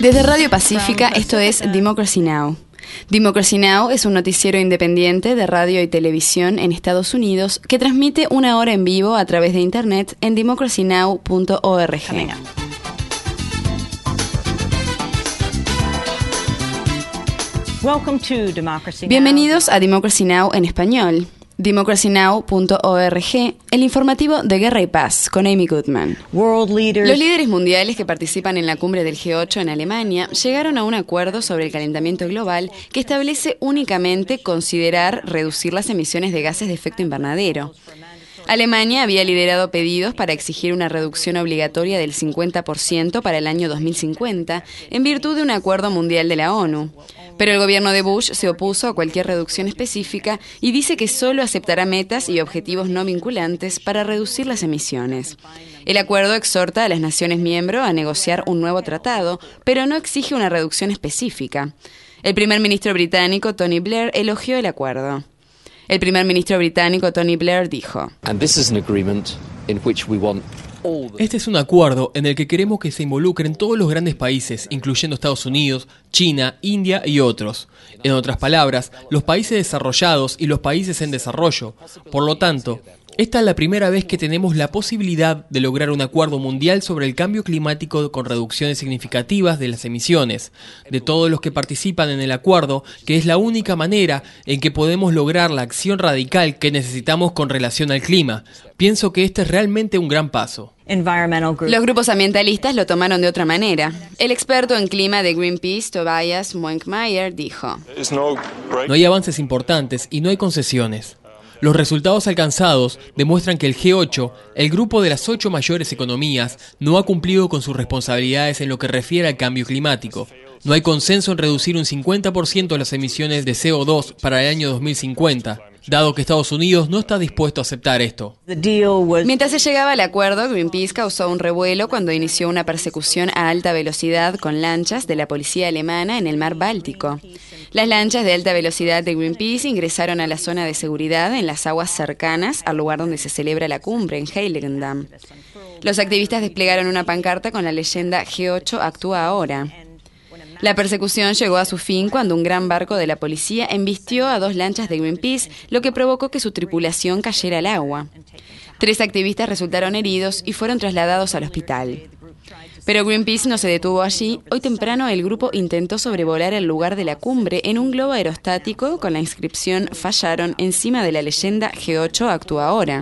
Desde Radio Pacífica, esto es Democracy Now! Democracy Now! Es un noticiero independiente de radio y televisión en Estados Unidos que transmite una hora en vivo a través de internet en democracynow.org. Bienvenidos a Democracy Now! En español. democracynow.org, el informativo de Guerra y Paz, con Amy Goodman. Los líderes mundiales que participan en la cumbre del G8 en Alemania llegaron a un acuerdo sobre el calentamiento global que establece únicamente considerar reducir las emisiones de gases de efecto invernadero. Alemania había liderado pedidos para exigir una reducción obligatoria del 50% para el año 2050, en virtud de un acuerdo mundial de la ONU. Pero el gobierno de Bush se opuso a cualquier reducción específica y dice que solo aceptará metas y objetivos no vinculantes para reducir las emisiones. El acuerdo exhorta a las naciones miembros a negociar un nuevo tratado, pero no exige una reducción específica. El primer ministro británico, Tony Blair, elogió el acuerdo. El primer ministro británico, Tony Blair, dijo: Este es un acuerdo en el que queremos que se involucren todos los grandes países, incluyendo Estados Unidos, China, India y otros. En otras palabras, los países desarrollados y los países en desarrollo. Por lo tanto, esta es la primera vez que tenemos la posibilidad de lograr un acuerdo mundial sobre el cambio climático con reducciones significativas de las emisiones, de todos los que participan en el acuerdo, que es la única manera en que podemos lograr la acción radical que necesitamos con relación al clima. Pienso que este es realmente un gran paso. Los grupos ambientalistas lo tomaron de otra manera. El experto en clima de Greenpeace, Tobias Moenkmeier, dijo: No hay avances importantes y no hay concesiones. Los resultados alcanzados demuestran que el G8, el grupo de las 8 mayores economías, no ha cumplido con sus responsabilidades en lo que refiere al cambio climático. No hay consenso en reducir un 50% las emisiones de CO2 para el año 2050, dado que Estados Unidos no está dispuesto a aceptar esto. Mientras se llegaba al acuerdo, Greenpeace causó un revuelo cuando inició una persecución a alta velocidad con lanchas de la policía alemana en el mar Báltico. Las lanchas de alta velocidad de Greenpeace ingresaron a la zona de seguridad en las aguas cercanas al lugar donde se celebra la cumbre, en Heiligendamm. Los activistas desplegaron una pancarta con la leyenda G8 actúa ahora. La persecución llegó a su fin cuando un gran barco de la policía embistió a 2 lanchas de Greenpeace, lo que provocó que su tripulación cayera al agua. 3 activistas resultaron heridos y fueron trasladados al hospital. Pero Greenpeace no se detuvo allí. Hoy temprano el grupo intentó sobrevolar el lugar de la cumbre en un globo aerostático con la inscripción "Fallaron" encima de la leyenda G8 actúa ahora.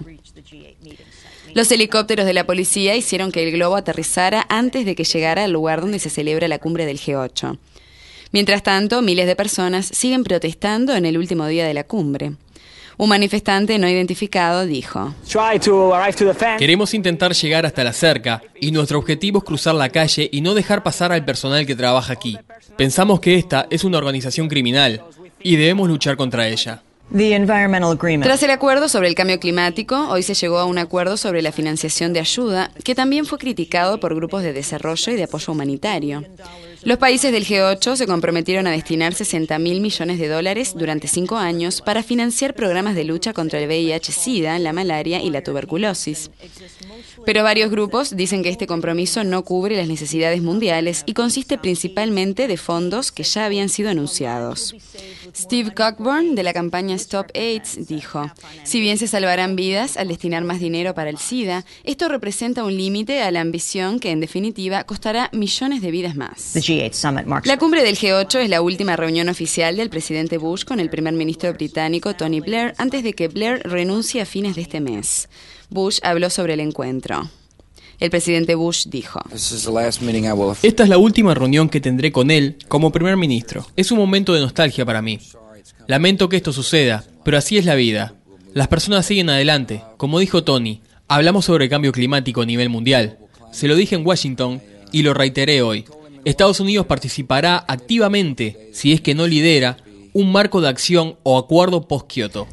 Los helicópteros de la policía hicieron que el globo aterrizara antes de que llegara al lugar donde se celebra la cumbre del G8. Mientras tanto, miles de personas siguen protestando en el último día de la cumbre. Un manifestante no identificado dijo: Queremos intentar llegar hasta la cerca y nuestro objetivo es cruzar la calle y no dejar pasar al personal que trabaja aquí. Pensamos que esta es una organización criminal y debemos luchar contra ella. Tras el acuerdo sobre el cambio climático, hoy se llegó a un acuerdo sobre la financiación de ayuda, que también fue criticado por grupos de desarrollo y de apoyo humanitario. Los países del G8 se comprometieron a destinar $60.000 millones durante 5 años para financiar programas de lucha contra el VIH-Sida, la malaria y la tuberculosis. Pero varios grupos dicen que este compromiso no cubre las necesidades mundiales y consiste principalmente de fondos que ya habían sido anunciados. Steve Cockburn, de la campaña Stop AIDS, dijo: si bien se salvarán vidas al destinar más dinero para el SIDA, esto representa un límite a la ambición que, en definitiva, costará millones de vidas más. La cumbre del G8 es la última reunión oficial del presidente Bush con el primer ministro británico Tony Blair antes de que Blair renuncie a fines de este mes. Bush habló sobre el encuentro. El presidente Bush dijo: Esta es la última reunión que tendré con él como primer ministro. Es un momento de nostalgia para mí. Lamento que esto suceda, pero así es la vida. Las personas siguen adelante. Como dijo Tony, hablamos sobre el cambio climático a nivel mundial. Se lo dije en Washington y lo reiteré hoy. Estados Unidos participará activamente, si es que no lidera, un marco de acción o acuerdo post-Kyoto.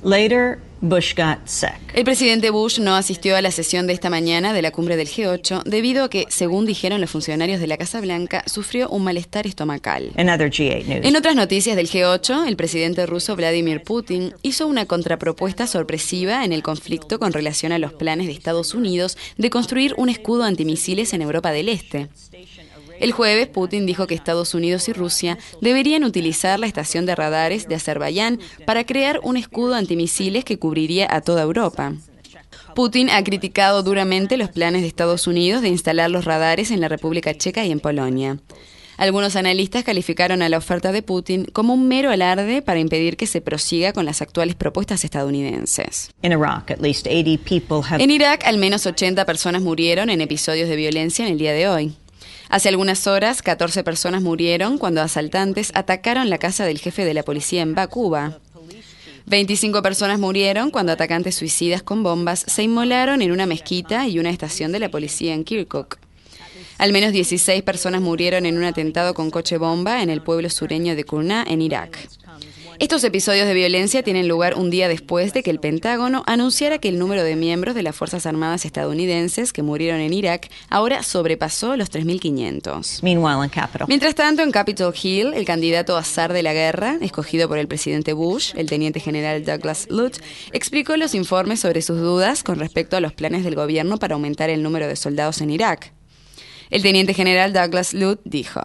El presidente Bush no asistió a la sesión de esta mañana de la cumbre del G8 debido a que, según dijeron los funcionarios de la Casa Blanca, sufrió un malestar estomacal. En otras noticias del G8, el presidente ruso Vladimir Putin hizo una contrapropuesta sorpresiva en el conflicto con relación a los planes de Estados Unidos de construir un escudo antimisiles en Europa del Este. El jueves, Putin dijo que Estados Unidos y Rusia deberían utilizar la estación de radares de Azerbaiyán para crear un escudo antimisiles que cubriría a toda Europa. Putin ha criticado duramente los planes de Estados Unidos de instalar los radares en la República Checa y en Polonia. Algunos analistas calificaron a la oferta de Putin como un mero alarde para impedir que se prosiga con las actuales propuestas estadounidenses. En Irak, al menos 80 personas murieron en episodios de violencia en el día de hoy. Hace algunas horas, 14 personas murieron cuando asaltantes atacaron la casa del jefe de la policía en Bakuba. 25 personas murieron cuando atacantes suicidas con bombas se inmolaron en una mezquita y una estación de la policía en Kirkuk. Al menos 16 personas murieron en un atentado con coche bomba en el pueblo sureño de Kurna, en Irak. Estos episodios de violencia tienen lugar un día después de que el Pentágono anunciara que el número de miembros de las Fuerzas Armadas estadounidenses que murieron en Irak ahora sobrepasó los 3.500. Mientras tanto, en Capitol Hill, el candidato a zar de la guerra, escogido por el presidente Bush, el teniente general Douglas Lute, explicó los informes sobre sus dudas con respecto a los planes del gobierno para aumentar el número de soldados en Irak. El teniente general Douglas Lute dijo: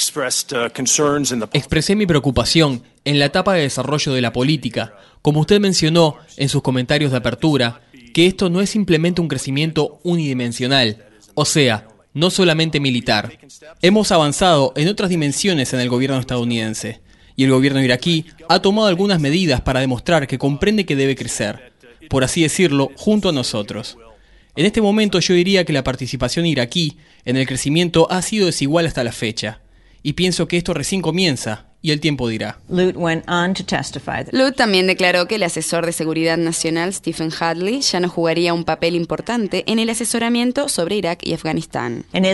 Expresé mi preocupación en la etapa de desarrollo de la política, como usted mencionó en sus comentarios de apertura, que esto no es simplemente un crecimiento unidimensional, o sea, no solamente militar. Hemos avanzado en otras dimensiones en el gobierno estadounidense, y el gobierno iraquí ha tomado algunas medidas para demostrar que comprende que debe crecer, por así decirlo, junto a nosotros. En este momento yo diría que la participación iraquí en el crecimiento ha sido desigual hasta la fecha, y pienso que esto recién comienza, y el tiempo dirá. Lute también declaró que el asesor de Seguridad Nacional, Stephen Hadley, ya no jugaría un papel importante en el asesoramiento sobre Irak y Afganistán. En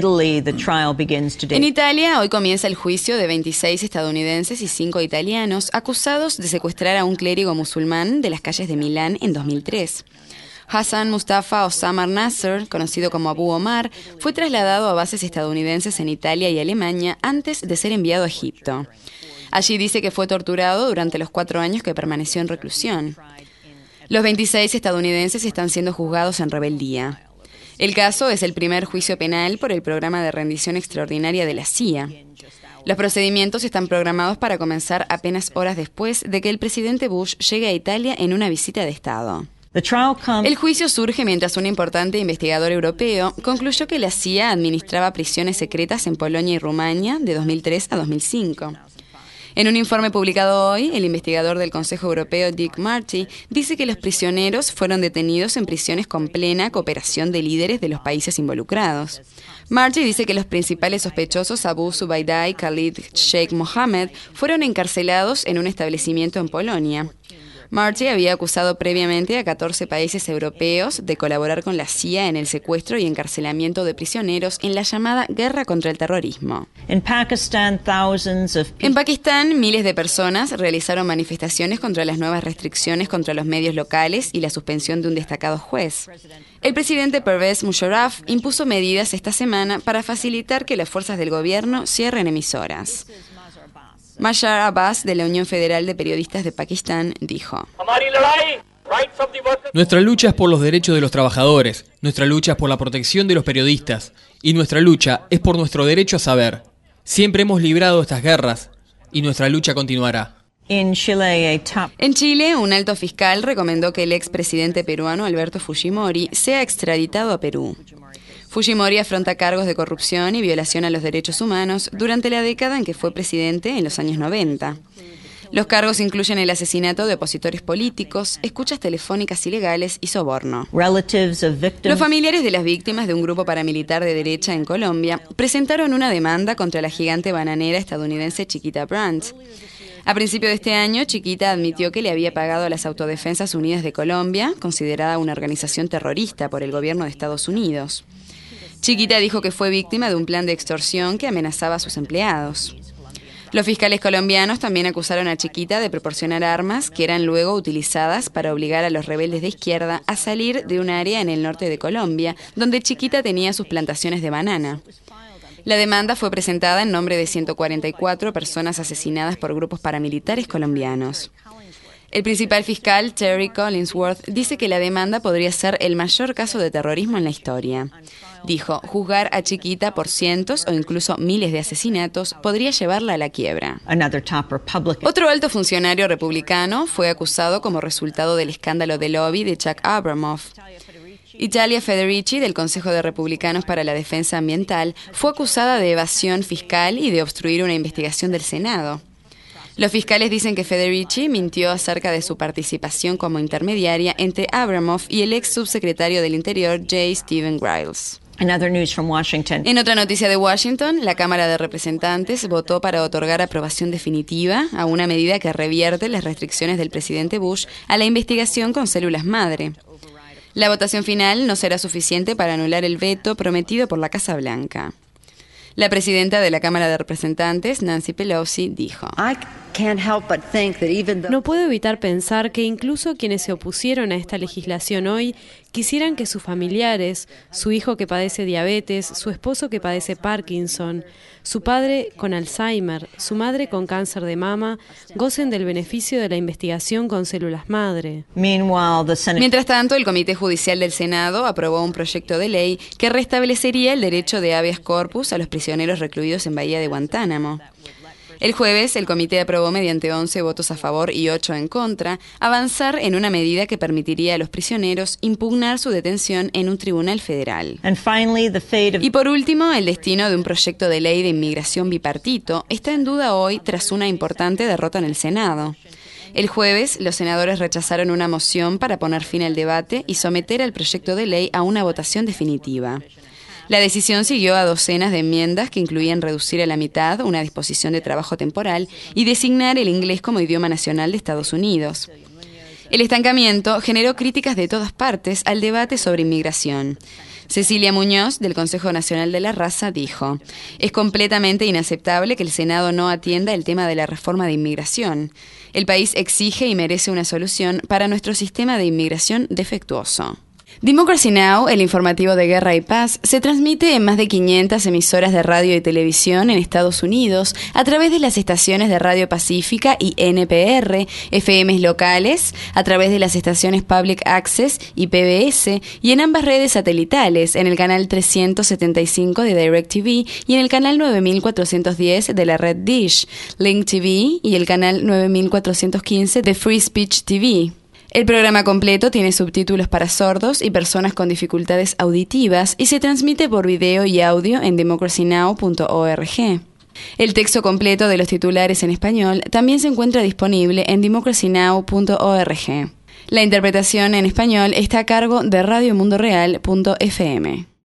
Italia, hoy comienza el juicio de 26 estadounidenses y 5 italianos acusados de secuestrar a un clérigo musulmán de las calles de Milán en 2003. Hassan Mustafa Osama Nasser, conocido como Abu Omar, fue trasladado a bases estadounidenses en Italia y Alemania antes de ser enviado a Egipto. Allí dice que fue torturado durante los 4 años que permaneció en reclusión. Los 26 estadounidenses están siendo juzgados en rebeldía. El caso es el primer juicio penal por el programa de rendición extraordinaria de la CIA. Los procedimientos están programados para comenzar apenas horas después de que el presidente Bush llegue a Italia en una visita de Estado. El juicio surge mientras un importante investigador europeo concluyó que la CIA administraba prisiones secretas en Polonia y Rumania de 2003 a 2005. En un informe publicado hoy, el investigador del Consejo Europeo, Dick Marty, dice que los prisioneros fueron detenidos en prisiones con plena cooperación de líderes de los países involucrados. Marty dice que los principales sospechosos, Abu Zubaydah y Khalid Sheikh Mohammed, fueron encarcelados en un establecimiento en Polonia. Marty había acusado previamente a 14 países europeos de colaborar con la CIA en el secuestro y encarcelamiento de prisioneros en la llamada guerra contra el terrorismo. En Pakistán, miles de personas realizaron manifestaciones contra las nuevas restricciones contra los medios locales y la suspensión de un destacado juez. El presidente Pervez Musharraf impuso medidas esta semana para facilitar que las fuerzas del gobierno cierren emisoras. Mazhar Abbas, de la Unión Federal de Periodistas de Pakistán, dijo: Nuestra lucha es por los derechos de los trabajadores, nuestra lucha es por la protección de los periodistas, y nuestra lucha es por nuestro derecho a saber. Siempre hemos librado estas guerras, y nuestra lucha continuará. En Chile, un alto fiscal recomendó que el expresidente peruano Alberto Fujimori sea extraditado a Perú. Fujimori afronta cargos de corrupción y violación a los derechos humanos durante la década en que fue presidente en los años 90. Los cargos incluyen el asesinato de opositores políticos, escuchas telefónicas ilegales y soborno. Los familiares de las víctimas de un grupo paramilitar de derecha en Colombia presentaron una demanda contra la gigante bananera estadounidense Chiquita Brands. A principio de este año, Chiquita admitió que le había pagado a las Autodefensas Unidas de Colombia, considerada una organización terrorista por el gobierno de Estados Unidos. Chiquita dijo que fue víctima de un plan de extorsión que amenazaba a sus empleados. Los fiscales colombianos también acusaron a Chiquita de proporcionar armas que eran luego utilizadas para obligar a los rebeldes de izquierda a salir de un área en el norte de Colombia, donde Chiquita tenía sus plantaciones de banana. La demanda fue presentada en nombre de 144 personas asesinadas por grupos paramilitares colombianos. El principal fiscal, Terry Collinsworth, dice que la demanda podría ser el mayor caso de terrorismo en la historia. Dijo, juzgar a Chiquita por cientos o incluso miles de asesinatos podría llevarla a la quiebra. Otro alto funcionario republicano fue acusado como resultado del escándalo de lobby de Chuck Abramoff. Italia Federici, del Consejo de Republicanos para la Defensa Ambiental, fue acusada de evasión fiscal y de obstruir una investigación del Senado. Los fiscales dicen que Federici mintió acerca de su participación como intermediaria entre Abramoff y el ex subsecretario del Interior, J. Stephen Giles. En otra noticia de Washington, la Cámara de Representantes votó para otorgar aprobación definitiva a una medida que revierte las restricciones del presidente Bush a la investigación con células madre. La votación final no será suficiente para anular el veto prometido por la Casa Blanca. La presidenta de la Cámara de Representantes, Nancy Pelosi, dijo: No puedo evitar pensar que incluso quienes se opusieron a esta legislación hoy quisieran que sus familiares, su hijo que padece diabetes, su esposo que padece Parkinson, su padre con Alzheimer, su madre con cáncer de mama, gocen del beneficio de la investigación con células madre. Mientras tanto, el Comité Judicial del Senado aprobó un proyecto de ley que restablecería el derecho de habeas corpus a los prisioneros recluidos en Bahía de Guantánamo. El jueves, el comité aprobó mediante 11 votos a favor y 8 en contra, avanzar en una medida que permitiría a los prisioneros impugnar su detención en un tribunal federal. Y por último, el destino de un proyecto de ley de inmigración bipartito está en duda hoy tras una importante derrota en el Senado. El jueves, los senadores rechazaron una moción para poner fin al debate y someter el proyecto de ley a una votación definitiva. La decisión siguió a docenas de enmiendas que incluían reducir a la mitad una disposición de trabajo temporal y designar el inglés como idioma nacional de Estados Unidos. El estancamiento generó críticas de todas partes al debate sobre inmigración. Cecilia Muñoz, del Consejo Nacional de la Raza, dijo: «Es completamente inaceptable que el Senado no atienda el tema de la reforma de inmigración. El país exige y merece una solución para nuestro sistema de inmigración defectuoso». Democracy Now!, el informativo de Guerra y Paz, se transmite en más de 500 emisoras de radio y televisión en Estados Unidos a través de las estaciones de Radio Pacífica y NPR, FMs locales, a través de las estaciones Public Access y PBS, y en ambas redes satelitales, en el canal 375 de DirecTV y en el canal 9410 de la red Dish, Link TV y el canal 9415 de Free Speech TV. El programa completo tiene subtítulos para sordos y personas con dificultades auditivas y se transmite por video y audio en democracynow.org. El texto completo de los titulares en español también se encuentra disponible en democracynow.org. La interpretación en español está a cargo de radiomundoreal.fm.